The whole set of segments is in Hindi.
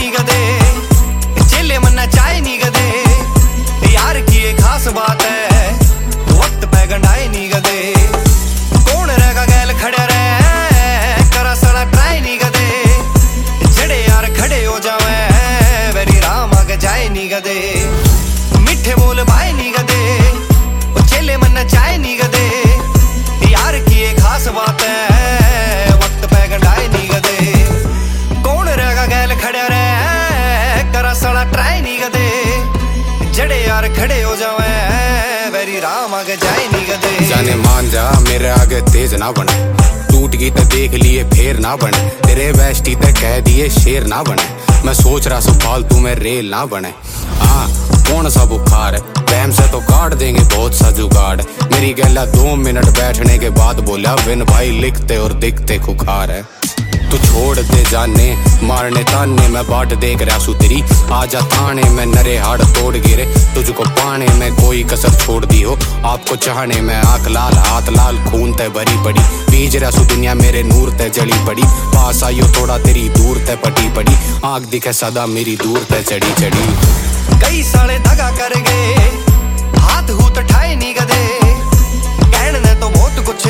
नी गदे, चेले मन्ना चाय नी गदे। यार की ये खास बात है, वक्त पे गंडाए नी गदे। कौन रहेगा गैल खड़े रहे, करा सड़ा ट्राई नी गदे। जड़े यार खड़े हो जावे, वेरी राम आगे जाए नी गदे। मिठे बोल भाई नी गदे, चेले मन्ना चाय नी गदे। यार की ये खास बात है, वक्त पे गंडाए नी गदे। कौन रहेगा गैल खड़े रहे, करा सड़ा ट्राई नी गदे। जड़े यार खड़े हो जावे, वेरी राम आगे जाए नी गदे। जाने मान जा मेरे आगे तेज ना बने, टूट गई तो देख लिए फेर ना बने। तेरे बेस्टी ते कह दिए शेर ना बने, मैं सोच रहा सो फालतू में रेल ना बने। हाँ कौन सा बुखार है, बहम से तो काट देंगे बहुत सा जुगाड़। मेरी गैला 2 मिनट बैठने के बाद बोला, बिन भाई लिखते और दिखते खुखार है। तू छोड़ दे जाने मारने ताने, मैं बाट देख रहा सू तेरी। आजा थाने में नरे हाड़ तोड़ गिरे, तुझको पाने में कोई कसर छोड़ दी हो। आपको चाहने में आंख लाल हाथ लाल, खून ते भरी पड़ी। बीज रहा सू दुनिया मेरे नूर ते जली पड़ी। पास आइयो थोड़ा तेरी दूर ते पटी पड़ी, आंख दिखे सदा मेरी दूर ते चढ़ी चढ़ी। कई साले दगा कर गए, हाथ हूत ठाए नी गदे। कहने तो बहुत कुछ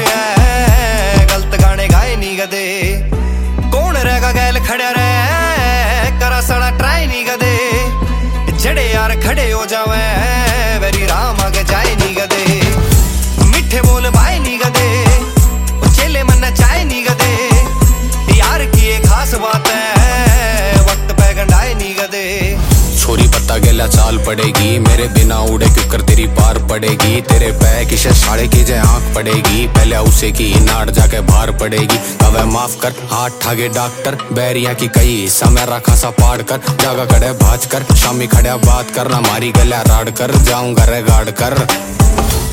है, गलत गाने गाए नी गदे। कौन रहेगा गैल खड़ा रहे, करा सड़ा ट्राई नी गदे। जड़े यार खड़े हो जावे, वेरी राम आगे जाए नी गदे। मिठे बोल भाई नी गदे, चेले मन्ना चाय नी गदे। यार की ये खास बात है, वक्त पे गंडाए नी गदे। छोरी पत्ता गेला चाल पड़ेगी, मेरे बिना उड़े क्यों कर तेरी पार पड़ेगी। तेरे पै किसे साड़े की जे आंख पड़ेगी, पहले उसे की नाड़ जाके बाहर पड़ेगी। कवे माफ कर हाथ ठागे डॉक्टर, बैरिया की कई हिस्सा में रखा सा पाड़ कर। जागा खड़े भाज कर, शामी खड़े बात करना, मारी गला राड़ कर। जाऊंगा रे गाड़ कर।